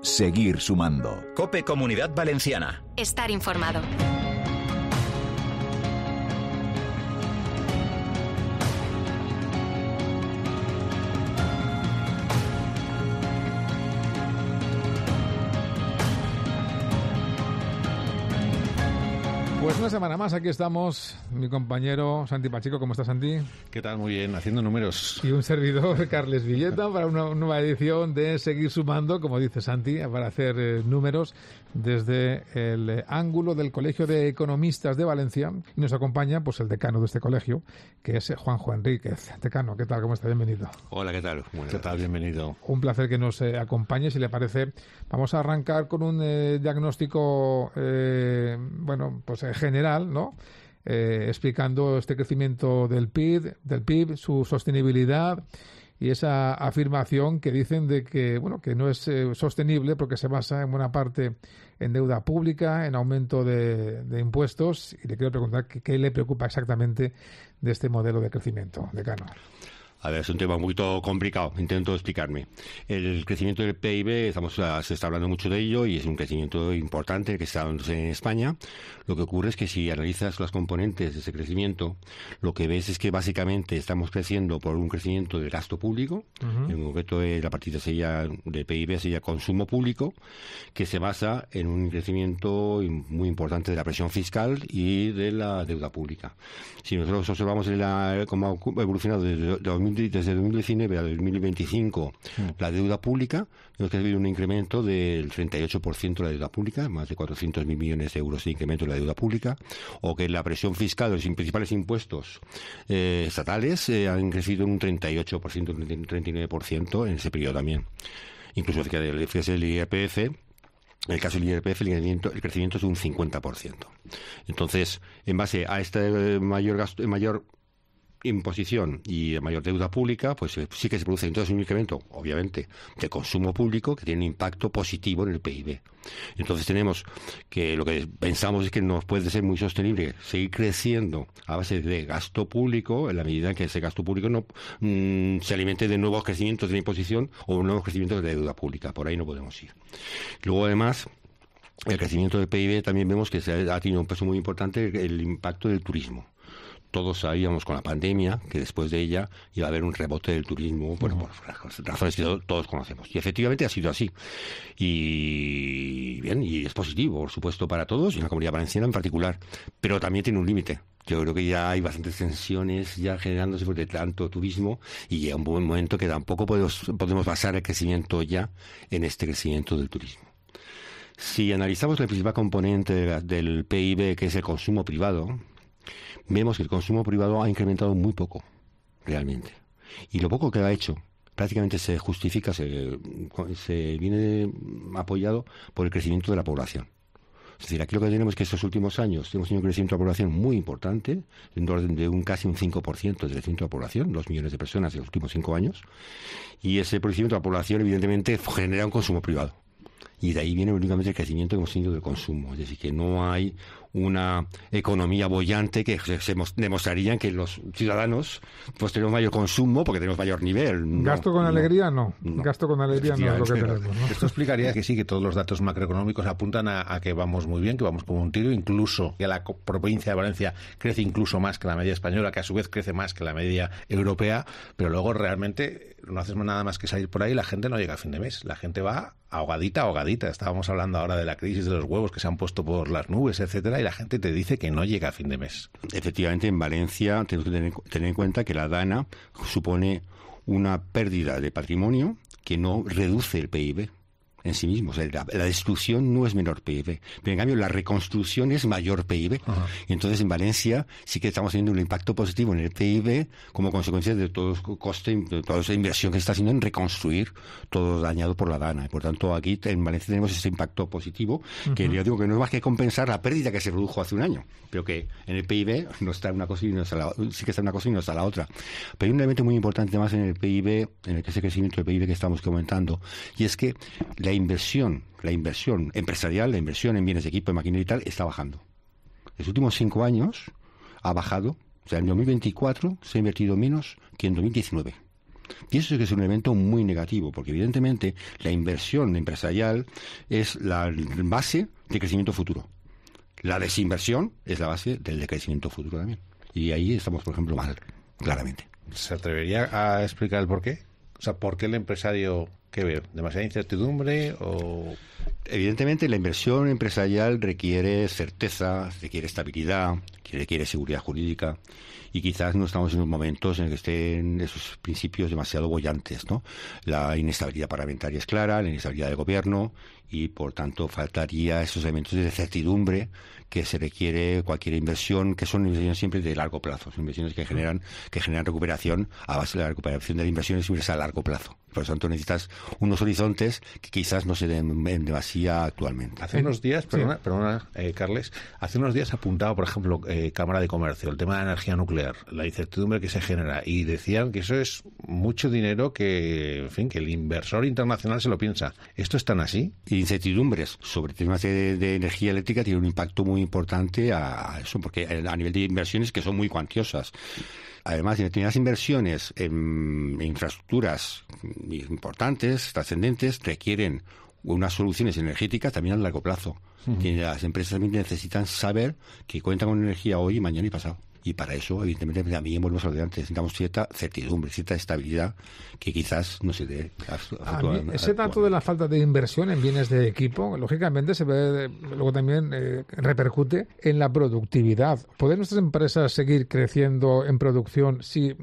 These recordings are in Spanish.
Seguir sumando. COPE Comunidad Valenciana. Estar informado. Pues una semana más, aquí estamos, mi compañero Santi Pacheco. ¿Cómo estás, Santi? ¿Qué tal? Muy bien, haciendo números. Y un servidor, Carles Villeta, para una nueva edición de Seguir Sumando, como dice Santi, para hacer números desde el ángulo del Colegio de Economistas de Valencia. Y nos acompaña pues el decano de este colegio, que es Juanjo Enríquez. Decano, ¿qué tal? ¿Cómo está? Bienvenido. Hola, ¿qué tal? Bueno, ¿qué tal? Bienvenido. Un placer que nos acompañe. Si le parece, vamos a arrancar con un diagnóstico, pues general, ¿no? Explicando este crecimiento del PIB, su sostenibilidad y esa afirmación que dicen de que, que no es sostenible porque se basa en buena parte en deuda pública, en aumento de impuestos. Y le quiero preguntar qué le preocupa exactamente de este modelo de crecimiento, decano. A ver, es un tema un poquito complicado, intento explicarme. El crecimiento del PIB, se está hablando mucho de ello y es un crecimiento importante que está dándose en España. Lo que ocurre es que si analizas las componentes de ese crecimiento, lo que ves es que básicamente estamos creciendo por un crecimiento del gasto público. Uh-huh. En concreto, la partida del PIB sería consumo público, que se basa en un crecimiento muy importante de la presión fiscal y de la deuda pública. Si nosotros observamos cómo ha evolucionado desde 2019 a 2025 la deuda pública, vemos que ha habido un incremento del 38% de la deuda pública, más de 400.000 millones de euros de incremento de la deuda pública, o que la presión fiscal de los principales impuestos estatales han crecido en un 38%, un 39% en ese periodo también. Incluso fíjese el IRPF. En el caso del IRPF, el crecimiento es de un 50%. Entonces, en base a este mayor imposición y mayor deuda pública, pues sí que se produce entonces un incremento, obviamente, de consumo público que tiene un impacto positivo en el PIB. Entonces tenemos que lo que pensamos es que no puede ser muy sostenible seguir creciendo a base de gasto público en la medida en que ese gasto público no se alimente de nuevos crecimientos de la imposición o nuevos crecimientos de deuda pública. Por ahí no podemos ir. Luego, además, el crecimiento del PIB también vemos que ha tenido un peso muy importante el impacto del turismo. Todos sabíamos con la pandemia que después de ella iba a haber un rebote del turismo, por las razones que todos conocemos. Y efectivamente ha sido así. Y bien, y es positivo, por supuesto, para todos, y en la Comunidad Valenciana en particular. Pero también tiene un límite. Yo creo que ya hay bastantes tensiones ya generándose de tanto turismo y llega un buen momento que tampoco podemos basar el crecimiento ya en este crecimiento del turismo. Si analizamos la principal componente del PIB, que es el consumo privado, vemos que el consumo privado ha incrementado muy poco, realmente. Y lo poco que ha hecho prácticamente se justifica, se viene apoyado por el crecimiento de la población. Es decir, aquí lo que tenemos es que estos últimos años hemos tenido un crecimiento de la población muy importante, en orden de casi un 5% del crecimiento de la población, 2 millones de personas en los últimos 5 años, y ese crecimiento de la población evidentemente genera un consumo privado. Y de ahí viene únicamente el crecimiento que hemos tenido del consumo. Es decir, que no hay una economía boyante que se demostraría que los ciudadanos pues tenemos mayor consumo porque tenemos mayor nivel. Gasto con alegría no. Gasto con alegría no es lo que tenemos, ¿no? Esto explicaría que sí, que todos los datos macroeconómicos apuntan a que vamos muy bien, que vamos como un tiro, incluso que la provincia de Valencia crece incluso más que la media española, que a su vez crece más que la media europea, pero luego realmente no hacemos nada más que salir por ahí y la gente no llega a fin de mes. La gente va ahogadita. Estábamos hablando ahora de la crisis de los huevos que se han puesto por las nubes, etcétera, y la gente te dice que no llega a fin de mes. Efectivamente, en Valencia tenemos que tener en cuenta que la DANA supone una pérdida de patrimonio que no reduce el PIB en sí mismo. O sea, la destrucción no es menor PIB, pero en cambio la reconstrucción es mayor PIB. Uh-huh. Y entonces en Valencia sí que estamos teniendo un impacto positivo en el PIB como consecuencia de todo el coste, de toda esa inversión que se está haciendo en reconstruir todo dañado por la DANA. Y por tanto aquí en Valencia tenemos ese impacto positivo, uh-huh, que yo digo que no es más que compensar la pérdida que se produjo hace un año, pero que en el PIB no está una cosa y no está la otra, sí que está una cosa y no está la otra. Pero hay un elemento muy importante más en el PIB, en ese crecimiento del PIB que estamos comentando, y es que la inversión empresarial, la inversión en bienes de equipo, en maquinaria y tal, está bajando. En los últimos 5 años ha bajado. O sea, en 2024 se ha invertido menos que en 2019. Pienso que es un elemento muy negativo, porque evidentemente la inversión empresarial es la base de crecimiento futuro. La desinversión es la base del decrecimiento futuro también. Y ahí estamos, por ejemplo, mal, claramente. ¿Se atrevería a explicar el porqué? O sea, ¿por qué el empresario, qué ve? ¿Demasiada incertidumbre o...? Evidentemente, la inversión empresarial requiere certeza, requiere estabilidad, requiere seguridad jurídica, y quizás no estamos en los momentos en el que estén esos principios demasiado bollantes, ¿no? La inestabilidad parlamentaria es clara, la inestabilidad del gobierno, y por tanto faltaría esos elementos de certidumbre que se requiere cualquier inversión, que son inversiones siempre de largo plazo, son inversiones que generan recuperación a base de la recuperación de la inversión es a largo plazo. Por lo tanto, necesitas unos horizontes que quizás no se den demasiado actualmente. Hace unos días, perdona, Carles, hace unos días apuntaba, por ejemplo, Cámara de Comercio, el tema de la energía nuclear, la incertidumbre que se genera, y decían que eso es mucho dinero que, en fin, que el inversor internacional se lo piensa. ¿Esto es tan así? Incertidumbres sobre temas de energía eléctrica tiene un impacto muy importante a eso, porque a nivel de inversiones que son muy cuantiosas. Además, determinadas inversiones en infraestructuras importantes, trascendentes, requieren unas soluciones energéticas también a largo plazo. Las empresas también necesitan saber que cuentan con energía hoy, mañana y pasado. Y para eso, evidentemente, también volvemos a lo de antes. Necesitamos cierta certidumbre, cierta estabilidad que quizás no se dé. Ese dato de la falta de inversión en bienes de equipo, lógicamente se ve, luego también repercute en la productividad. ¿Pueden nuestras empresas seguir creciendo en producción si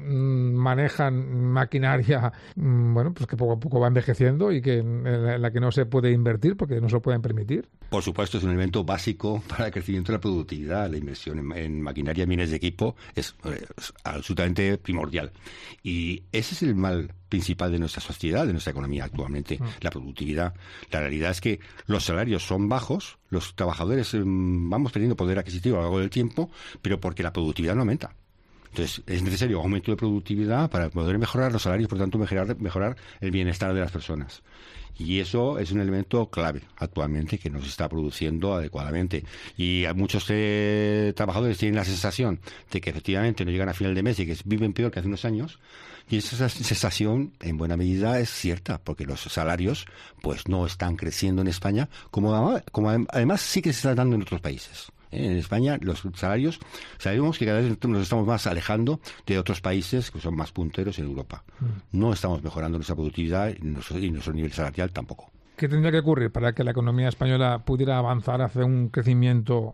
manejan maquinaria pues que poco a poco va envejeciendo y que en la que no se puede invertir porque no se lo pueden permitir? Por supuesto, es un elemento básico para el crecimiento de la productividad. La inversión en maquinaria, bienes de equipo, es absolutamente primordial. Y ese es el mal principal de nuestra sociedad, de nuestra economía actualmente, la productividad. La realidad es que los salarios son bajos, los trabajadores vamos perdiendo poder adquisitivo a lo largo del tiempo, pero porque la productividad no aumenta. Entonces, es necesario un aumento de productividad para poder mejorar los salarios, por tanto, mejorar el bienestar de las personas. Y eso es un elemento clave actualmente que no se está produciendo adecuadamente. Y a muchos trabajadores tienen la sensación de que efectivamente no llegan a final de mes y que viven peor que hace unos años. Y esa sensación, en buena medida, es cierta, porque los salarios pues no están creciendo en España, como además sí que se está dando en otros países. En España los salarios, sabemos que cada vez nos estamos más alejando de otros países que son más punteros en Europa. No estamos mejorando nuestra productividad y nuestro nivel salarial tampoco. ¿Qué tendría que ocurrir para que la economía española pudiera avanzar hacia un crecimiento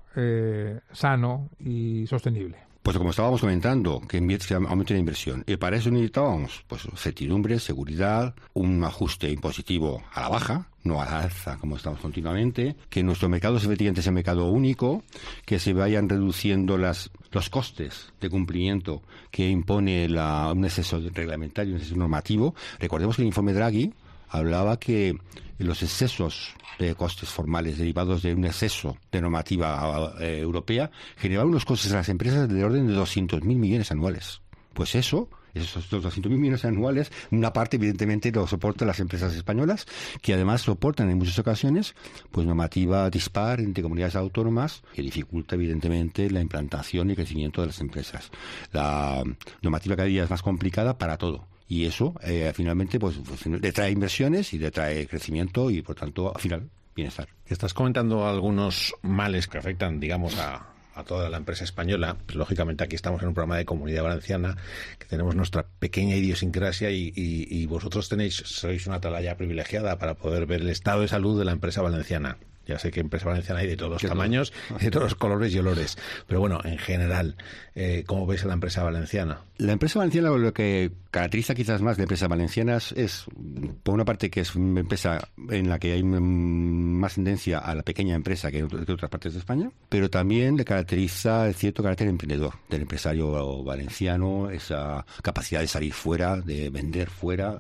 sano y sostenible? Pues como estábamos comentando, que aumente la inversión. Y para eso necesitábamos certidumbre, seguridad, un ajuste impositivo a la baja, no a la alza como estamos continuamente, que nuestro mercado efectivamente sea un mercado único, que se vayan reduciendo los costes de cumplimiento que impone un exceso reglamentario, un exceso normativo. Recordemos que el informe Draghi hablaba que los excesos de costes formales derivados de un exceso de normativa europea generaban unos costes a las empresas del orden de 200.000 millones anuales. Pues esos 200.000 millones anuales, una parte evidentemente lo soportan las empresas españolas, que además soportan en muchas ocasiones pues normativa dispar entre comunidades autónomas que dificulta evidentemente la implantación y crecimiento de las empresas. La normativa cada día es más complicada para todo. Y eso, finalmente, pues le trae inversiones y le trae crecimiento y, por tanto, al final, bienestar. Estás comentando algunos males que afectan, digamos, a toda la empresa española. Pues, lógicamente, aquí estamos en un programa de Comunidad Valenciana, que tenemos nuestra pequeña idiosincrasia y vosotros sois una atalaya privilegiada para poder ver el estado de salud de la empresa valenciana. Ya sé que en empresa valenciana hay de todos los tamaños, de todos los colores y olores. Pero bueno, en general, ¿cómo ves a la empresa valenciana? La empresa valenciana, lo que caracteriza quizás más de empresas valencianas es, por una parte, que es una empresa en la que hay más tendencia a la pequeña empresa que en otras partes de España, pero también le caracteriza el cierto carácter emprendedor del empresario valenciano, esa capacidad de salir fuera, de vender fuera.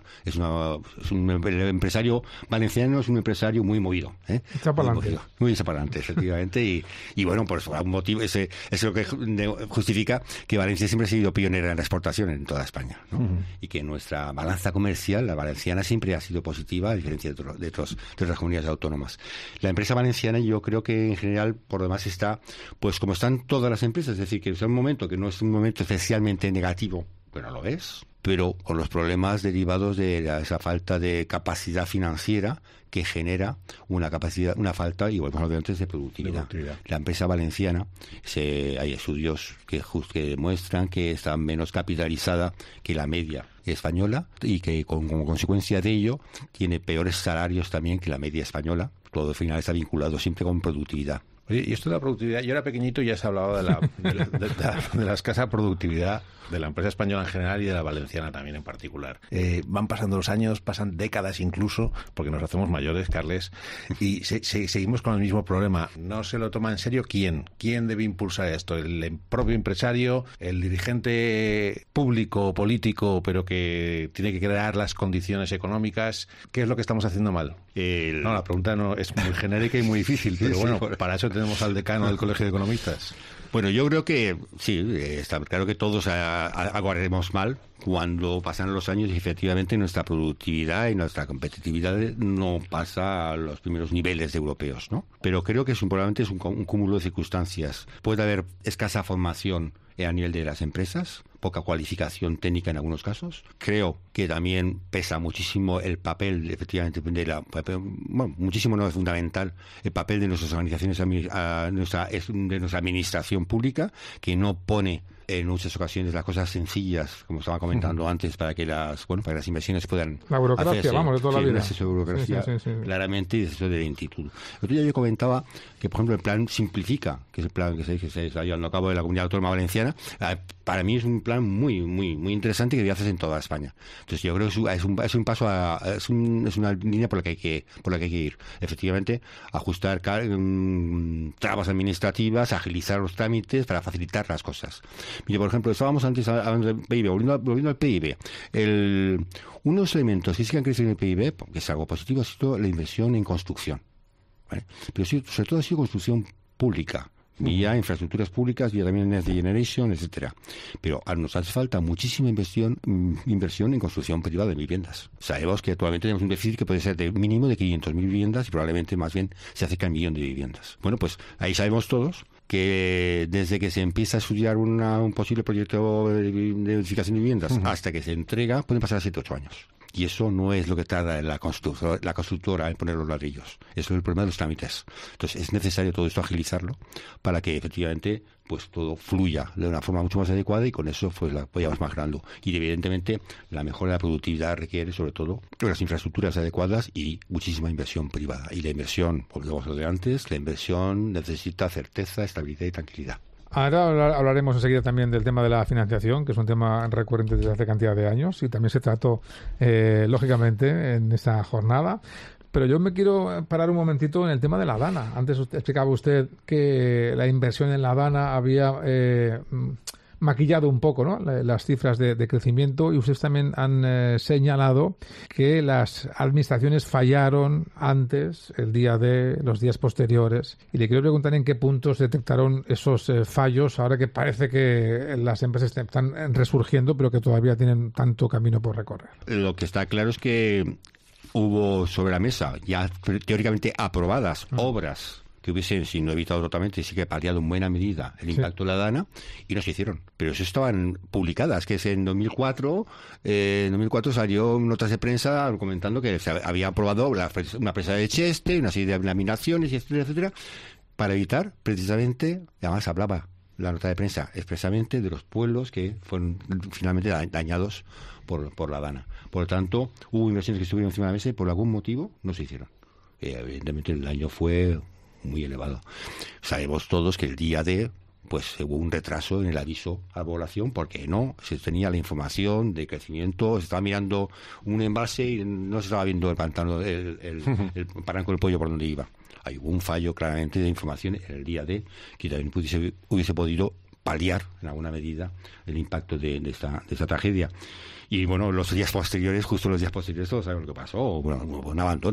El empresario valenciano es un empresario muy movido, muy desaparante, efectivamente, y bueno, por algún motivo, eso es lo que justifica que Valencia siempre ha sido pionera en la exportación en toda España, ¿no? Y que nuestra balanza comercial, la valenciana, siempre ha sido positiva, a diferencia de otras comunidades autónomas. La empresa valenciana, yo creo que en general, por lo demás, está, pues como están todas las empresas, es decir, que es un momento que no es un momento especialmente negativo que no lo es, pero con los problemas derivados de esa falta de capacidad financiera que genera una falta, y volvemos a hablar antes, de productividad. La empresa valenciana, hay estudios que demuestran que está menos capitalizada que la media española y que como consecuencia de ello tiene peores salarios también que la media española. Todo al final está vinculado siempre con productividad. Oye, y esto de la productividad, yo era pequeñito y ya se hablaba de la escasa productividad de la empresa española en general y de la valenciana también en particular. Van pasando los años, pasan décadas incluso, porque nos hacemos mayores, Carles, y seguimos con el mismo problema. No se lo toma en serio quién debe impulsar esto, el propio empresario, el dirigente público o político, pero que tiene que crear las condiciones económicas. ¿Qué es lo que estamos haciendo mal? No, la pregunta no es muy genérica y muy difícil, pero bueno, para eso tenemos al decano del Colegio de Economistas. Bueno, yo creo que sí, está claro que todos aguardaremos mal cuando pasan los años y efectivamente nuestra productividad y nuestra competitividad no pasa a los primeros niveles europeos, ¿no? Pero creo que probablemente es un cúmulo de circunstancias. Puede haber escasa formación a nivel de las empresas, poca cualificación técnica en algunos casos. Creo que también pesa muchísimo el papel, efectivamente, muchísimo, no es fundamental, el papel de nuestras organizaciones, de nuestra administración pública, que no pone en muchas ocasiones las cosas sencillas, como estaba comentando antes, para que las inversiones puedan la burocracia, hacerse. Vamos, de toda la vida. Un exceso de burocracia, sí. Claramente, y exceso de lentitud. El otro día yo comentaba que, por ejemplo, el plan Simplifica, que es el plan que se está llevando a cabo de la Comunidad Autónoma Valenciana, para mí es un plan muy muy muy interesante que debe hacerse en toda España. Entonces yo creo que es un paso es una línea por la que hay que ir. Efectivamente, ajustar trabas administrativas, agilizar los trámites para facilitar las cosas. Mire, por ejemplo, estábamos antes hablando del PIB, volviendo al PIB. Unos elementos que sí que han crecido en el PIB, que es algo positivo, ha sido la inversión en construcción, ¿vale? Pero sí, sobre todo ha sido construcción pública, vía infraestructuras públicas, vía también Next Generation, etcétera. Pero nos hace falta muchísima inversión en construcción privada de viviendas. Sabemos que actualmente tenemos un déficit que puede ser de mínimo de 500.000 viviendas y probablemente más bien se acerca al 1.000.000 de viviendas. Bueno, pues ahí sabemos todos que desde que se empieza a estudiar un posible proyecto de edificación de viviendas hasta que se entrega, pueden pasar 7 u 8 años. Y eso no es lo que tarda la constructora en poner los ladrillos. Eso es el problema de los trámites. Entonces es necesario todo esto agilizarlo para que efectivamente pues todo fluya de una forma mucho más adecuada y con eso pues vayamos mejorando. Y evidentemente la mejora de la productividad requiere sobre todo las infraestructuras adecuadas y muchísima inversión privada. Y la inversión, como os lo de antes, la inversión necesita certeza, estabilidad y tranquilidad. Ahora hablaremos enseguida también del tema de la financiación, que es un tema recurrente desde hace cantidad de años y también se trató, lógicamente, en esta jornada. Pero yo me quiero parar un momentito en el tema de la Dana. Antes explicaba usted que la inversión en la Dana había maquillado un poco, ¿no?, las cifras de crecimiento, y ustedes también han señalado que las administraciones fallaron antes, los días posteriores, y le quiero preguntar en qué puntos detectaron esos fallos ahora que parece que las empresas están resurgiendo pero que todavía tienen tanto camino por recorrer. Lo que está claro es que hubo sobre la mesa ya teóricamente aprobadas obras que hubiesen, si no evitado totalmente, sí que paliado en buena medida el impacto de la Dana, y no se hicieron. Pero eso estaban publicadas, que es en 2004 salió notas de prensa comentando que se había aprobado una presa de Cheste, una serie de laminaciones, etcétera, etcétera, para evitar precisamente, además hablaba la nota de prensa expresamente de los pueblos que fueron finalmente dañados por la Dana. Por lo tanto, hubo inversiones que estuvieron encima de la mesa y por algún motivo no se hicieron. Evidentemente el daño fue muy elevado. Sabemos todos que el día de pues hubo un retraso en el aviso a la población porque no se tenía la información de crecimiento, se estaba mirando un embalse y no se estaba viendo el pantano, el barranco del Pollo por donde iba. Hay un fallo claramente de información en el día de que también hubiese podido paliar en alguna medida el impacto de esta tragedia. Y bueno, justo los días posteriores todos saben lo que pasó, bueno, hubo un abandono.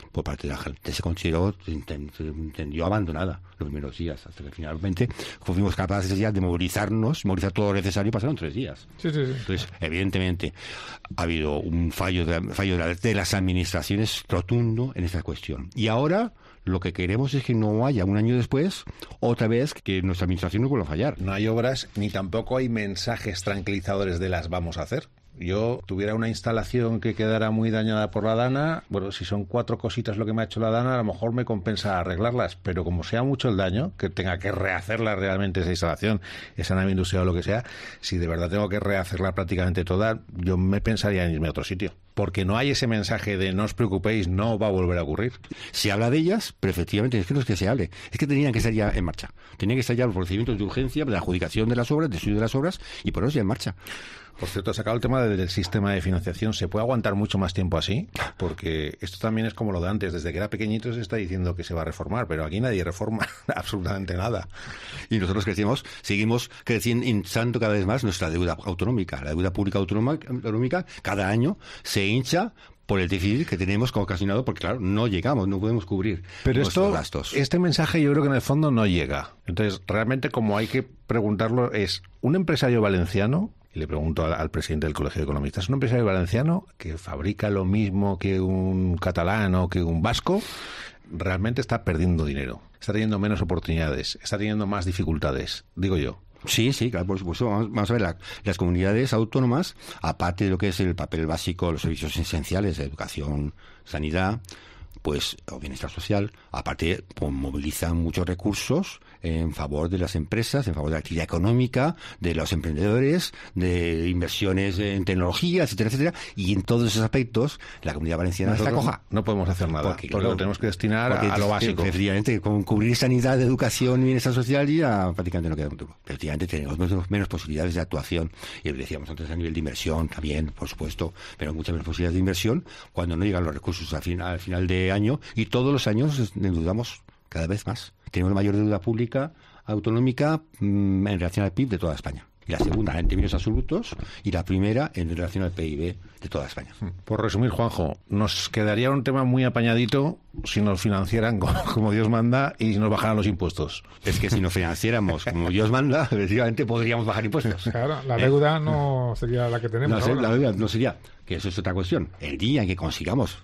por parte de la gente. Se consideró, se entendió abandonada los primeros días, hasta que finalmente fuimos capaces ya de movilizar todo lo necesario, pasaron 3 días. Sí. Entonces, evidentemente, ha habido un fallo de las administraciones rotundo en esta cuestión. Y ahora lo que queremos es que no haya, un año después, otra vez que nuestra administración no vuelva a fallar. No hay obras ni tampoco hay mensajes tranquilizadores de las vamos a hacer. Yo tuviera una instalación que quedara muy dañada por la Dana, bueno, si son 4 cositas lo que me ha hecho la Dana, a lo mejor me compensa arreglarlas, pero como sea mucho el daño, que tenga que rehacerla realmente esa instalación, esa nave industrial o lo que sea, si de verdad tengo que rehacerla prácticamente toda, yo me pensaría en irme a otro sitio. Porque no hay ese mensaje de no os preocupéis, no va a volver a ocurrir. Se habla de ellas, pero efectivamente es que no es que se hable, es que tenían que estar ya en marcha. Tenían que estar ya los procedimientos de urgencia, de la adjudicación de las obras, de estudio de las obras, y ponerlos ya en marcha. Por cierto, has sacado el tema del sistema de financiación. ¿Se puede aguantar mucho más tiempo así? Porque esto también es como lo de antes. Desde que era pequeñito se está diciendo que se va a reformar, pero aquí nadie reforma absolutamente nada. Y nosotros seguimos creciendo, hinchando cada vez más nuestra deuda autonómica. La deuda pública autonómica cada año se hincha por el déficit que tenemos ocasionado, porque claro, no podemos cubrir nuestros gastos. Este mensaje yo creo que en el fondo no llega. Entonces, realmente como hay que preguntarlo es, ¿un empresario valenciano? Y le pregunto al presidente del Colegio de Economistas, ¿es un empresario valenciano que fabrica lo mismo que un catalán o que un vasco? Realmente está perdiendo dinero, está teniendo menos oportunidades, está teniendo más dificultades, digo yo. Sí, claro, por supuesto. Vamos a ver, las comunidades autónomas, aparte de lo que es el papel básico, los servicios esenciales de educación, sanidad, pues, o bienestar social, aparte pues, movilizan muchos recursos en favor de las empresas, en favor de la actividad económica, de los emprendedores, de inversiones en tecnología, etcétera, etcétera, y en todos esos aspectos la Comunidad Valenciana está coja. No podemos hacer nada, porque lo tenemos que destinar a lo básico. Efectivamente, con cubrir sanidad, educación y bienestar social ya prácticamente no queda mucho. Efectivamente tenemos menos posibilidades de actuación, y lo decíamos antes a nivel de inversión también, por supuesto, pero muchas menos posibilidades de inversión cuando no llegan los recursos al final de año, y todos los años endeudamos cada vez más. Tenemos la mayor deuda pública autonómica en relación al PIB de toda España. Y la segunda en términos absolutos y la primera en relación al PIB de toda España. Por resumir, Juanjo, nos quedaría un tema muy apañadito si nos financiaran como Dios manda y si nos bajaran los impuestos. Es que si nos financiáramos como Dios manda, efectivamente podríamos bajar impuestos. Claro, la deuda no sería la que tenemos ahora. La deuda no sería, que eso es otra cuestión. El día en que consigamos,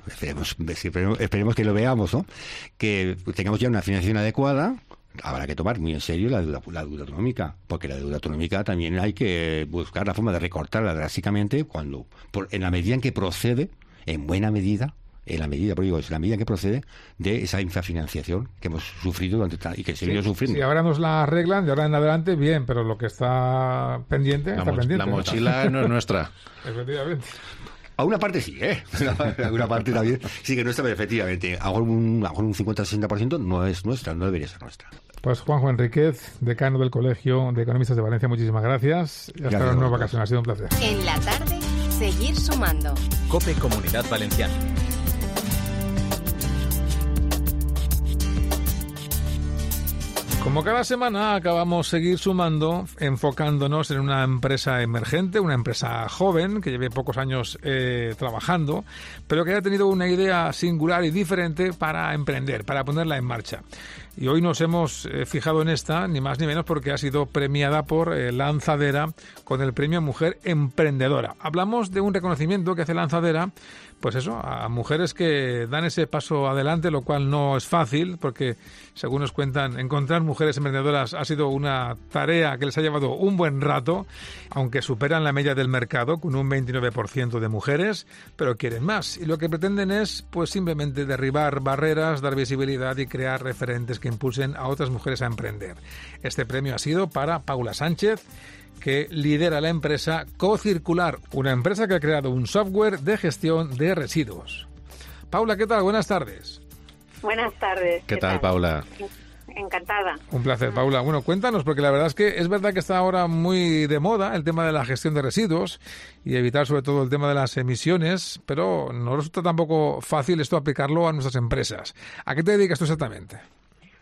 esperemos que lo veamos, ¿no? Que tengamos ya una financiación adecuada, habrá que tomar muy en serio la deuda autonómica, porque la deuda autonómica también hay que buscar la forma de recortarla drásticamente en la medida en que procede, en buena medida, es la medida en que procede de esa infrafinanciación que hemos sufrido y que seguimos sufriendo. Si ahora nos la arreglan, de ahora en adelante, bien, pero lo que está pendiente, está pendiente. La mochila no es nuestra. Efectivamente. A una parte sí, A una parte también sí que nuestra, pero efectivamente, a un 50-60% no es nuestra, no debería ser nuestra. Pues Juanjo Enríquez, decano del Colegio de Economistas de Valencia, muchísimas gracias. Y hasta la nueva ocasión, ha sido un placer. En la tarde, seguir sumando. COPE Comunidad Valenciana. Como cada semana acabamos seguir sumando, enfocándonos en una empresa emergente, una empresa joven que lleve pocos años trabajando, pero que haya tenido una idea singular y diferente para emprender, para ponerla en marcha. Y hoy nos hemos fijado en esta, ni más ni menos, porque ha sido premiada por Lanzadera con el premio Mujer Emprendedora. Hablamos de un reconocimiento que hace Lanzadera, pues eso, a mujeres que dan ese paso adelante, lo cual no es fácil, porque según nos cuentan, encontrar mujeres emprendedoras ha sido una tarea que les ha llevado un buen rato, aunque superan la media del mercado con un 29% de mujeres, pero quieren más. Y lo que pretenden es, pues simplemente derribar barreras, dar visibilidad y crear referentes que impulsen a otras mujeres a emprender. Este premio ha sido para Paula Sánchez, que lidera la empresa Cocircular, una empresa que ha creado un software de gestión de residuos. Paula, ¿qué tal? Buenas tardes. Buenas tardes. ¿Qué tal, Paula? Encantada. Un placer, Paula. Bueno, cuéntanos, porque la verdad es verdad que está ahora muy de moda el tema de la gestión de residuos y evitar sobre todo el tema de las emisiones, pero no resulta tampoco fácil esto aplicarlo a nuestras empresas. ¿A qué te dedicas tú exactamente?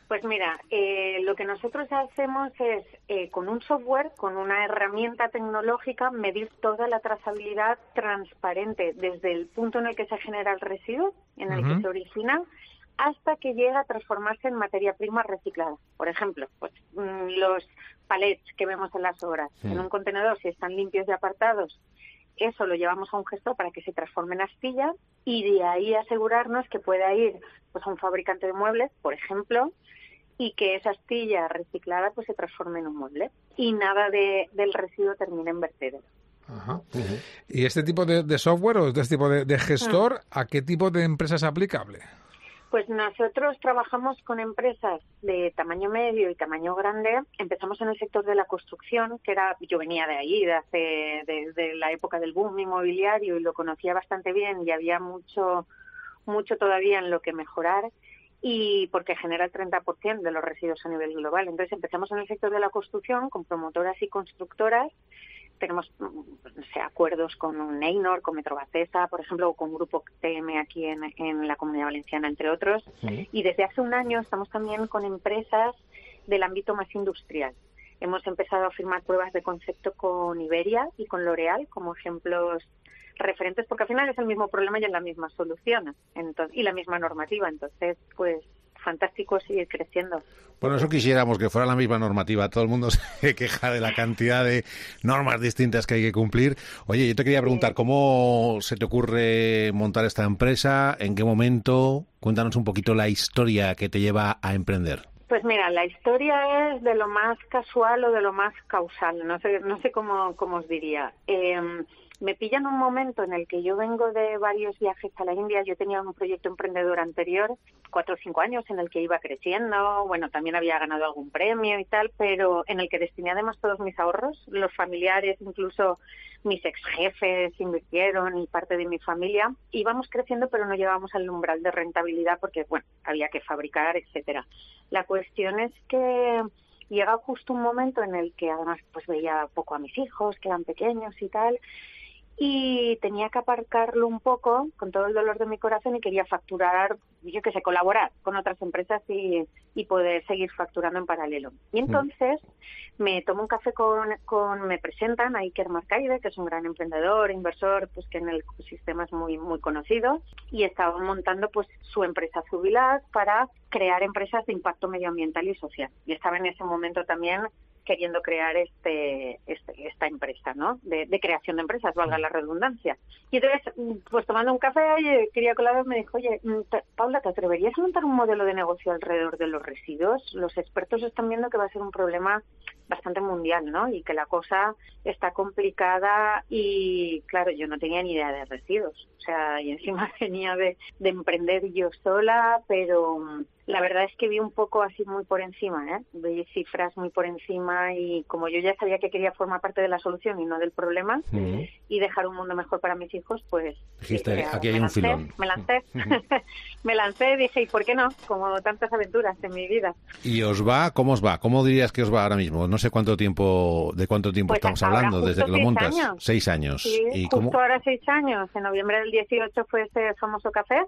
Pues mira, lo que nosotros hacemos es, con un software, con una herramienta tecnológica, medir toda la trazabilidad transparente desde el punto en el que se genera el residuo, en el que se origina, hasta que llega a transformarse en materia prima reciclada. Por ejemplo, pues los palets que vemos en las obras, en un contenedor, si están limpios y apartados, eso lo llevamos a un gestor para que se transforme en astilla y de ahí asegurarnos que pueda ir pues a un fabricante de muebles, por ejemplo, y que esa astilla reciclada pues se transforme en un mueble y nada del residuo termine en vertedero. Ajá. ¿Y este tipo de software o este tipo de gestor, a qué tipo de empresa es aplicable? Pues nosotros trabajamos con empresas de tamaño medio y tamaño grande. Empezamos en el sector de la construcción, que yo venía de ahí, desde la época del boom inmobiliario y lo conocía bastante bien y había mucho todavía en lo que mejorar y porque genera el 30% de los residuos a nivel global. Entonces empezamos en el sector de la construcción con promotoras y constructoras. Tenemos acuerdos con Neinor, con Metrobacesa, por ejemplo, o con Grupo TM aquí en la Comunidad Valenciana, entre otros. Sí. Y desde hace un año estamos también con empresas del ámbito más industrial. Hemos empezado a firmar pruebas de concepto con Iberia y con L'Oréal como ejemplos referentes, porque al final es el mismo problema y es la misma solución y la misma normativa. Entonces, pues fantástico seguir creciendo. Bueno, eso quisiéramos, que fuera la misma normativa. Todo el mundo se queja de la cantidad de normas distintas que hay que cumplir. Oye, yo te quería preguntar, ¿cómo se te ocurre montar esta empresa? ¿En qué momento? Cuéntanos un poquito la historia que te lleva a emprender. Pues mira, la historia es de lo más casual o de lo más causal. No sé cómo os diría. Me pilla en un momento en el que yo vengo de varios viajes a la India. Yo tenía un proyecto emprendedor anterior, 4 o 5 años, en el que iba creciendo. Bueno, también había ganado algún premio y tal, pero en el que destiné además todos mis ahorros. Los familiares, incluso mis ex jefes, invirtieron y parte de mi familia. Íbamos creciendo, pero no llegábamos al umbral de rentabilidad porque, bueno, había que fabricar, etcétera. La cuestión es que llega justo un momento en el que además pues veía poco a mis hijos, que eran pequeños y tal, y tenía que aparcarlo un poco con todo el dolor de mi corazón y quería facturar, yo qué sé, colaborar con otras empresas y poder seguir facturando en paralelo. Y entonces me tomo un café me presentan a Iker Marcaide, que es un gran emprendedor, inversor, pues que en el ecosistema es muy muy conocido, y estaba montando pues su empresa Zubilat para crear empresas de impacto medioambiental y social. Y estaba en ese momento también queriendo crear esta empresa, ¿no? De creación de empresas, valga la redundancia. Y entonces, pues tomando un café, quería colar, me dijo, oye, Paula, ¿te atreverías a montar un modelo de negocio alrededor de los residuos? Los expertos están viendo que va a ser un problema bastante mundial, ¿no? Y que la cosa está complicada y, claro, yo no tenía ni idea de residuos. O sea, y encima venía de emprender yo sola, pero la verdad es que vi un poco así muy por encima, vi cifras muy por encima y como yo ya sabía que quería formar parte de la solución y no del problema y dejar un mundo mejor para mis hijos, pues dijiste, aquí hay un filón. Me lancé, me lancé, dije, ¿y por qué no? Como tantas aventuras en mi vida. ¿Y os va? ¿Cómo os va? ¿Cómo dirías que os va ahora mismo? No sé de cuánto tiempo pues estamos hablando desde que lo montas. 6 años. 6 años. Sí, ¿Y justo cómo? Ahora 6 años. En noviembre del 18 fue ese famoso café.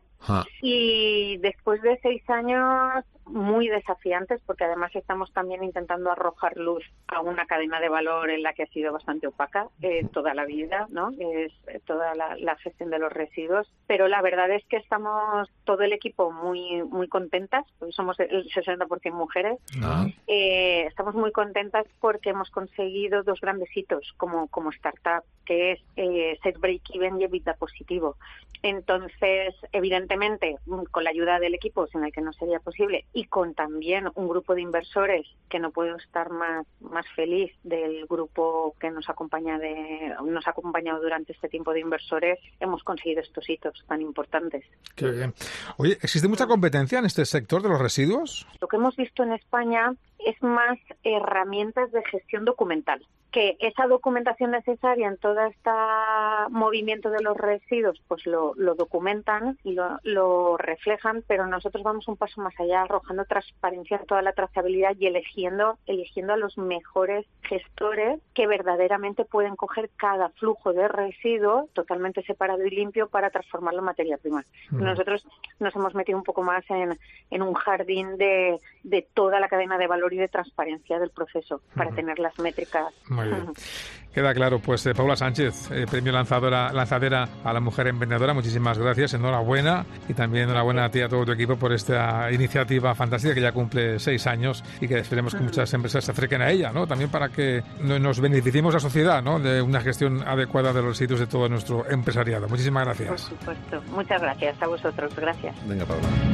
Y después de 6 años muy desafiantes, porque además estamos también intentando arrojar luz a una cadena de valor en la que ha sido bastante opaca toda la vida, ¿no? Es toda la gestión de los residuos. Pero la verdad es que estamos todo el equipo muy muy contentas, porque somos el 60% mujeres. Estamos muy contentas porque hemos conseguido 2 grandes hitos como startup, que es ser break-even y EBITDA positivo. Entonces, evidentemente, con la ayuda del equipo, sin el que no sería posible, y con también un grupo de inversores, que no puedo estar más feliz del grupo que nos ha acompañado durante este tiempo de inversores, hemos conseguido estos hitos tan importantes. Qué bien. Oye, ¿existe mucha competencia en este sector de los residuos? Lo que hemos visto en España es más herramientas de gestión documental. Que esa documentación necesaria en todo este movimiento de los residuos, pues lo documentan y lo reflejan, pero nosotros vamos un paso más allá, arrojando transparencia en toda la trazabilidad y eligiendo a los mejores gestores que verdaderamente pueden coger cada flujo de residuo totalmente separado y limpio para transformarlo en materia prima. Nosotros nos hemos metido un poco más en un jardín de toda la cadena de valor y de transparencia del proceso para tener las métricas. Muy bien. Queda claro. Pues Paula Sánchez, premio lanzadera a la mujer emprendedora, muchísimas gracias, enhorabuena, y también enhorabuena a ti y a todo tu equipo por esta iniciativa fantástica que ya cumple 6 años y que esperemos que muchas empresas se acerquen a ella, ¿no? También para que nos beneficiemos a la sociedad, ¿no? De una gestión adecuada de los residuos de todo nuestro empresariado. Muchísimas gracias. Por supuesto. Muchas gracias a vosotros. Gracias. Venga, Paula.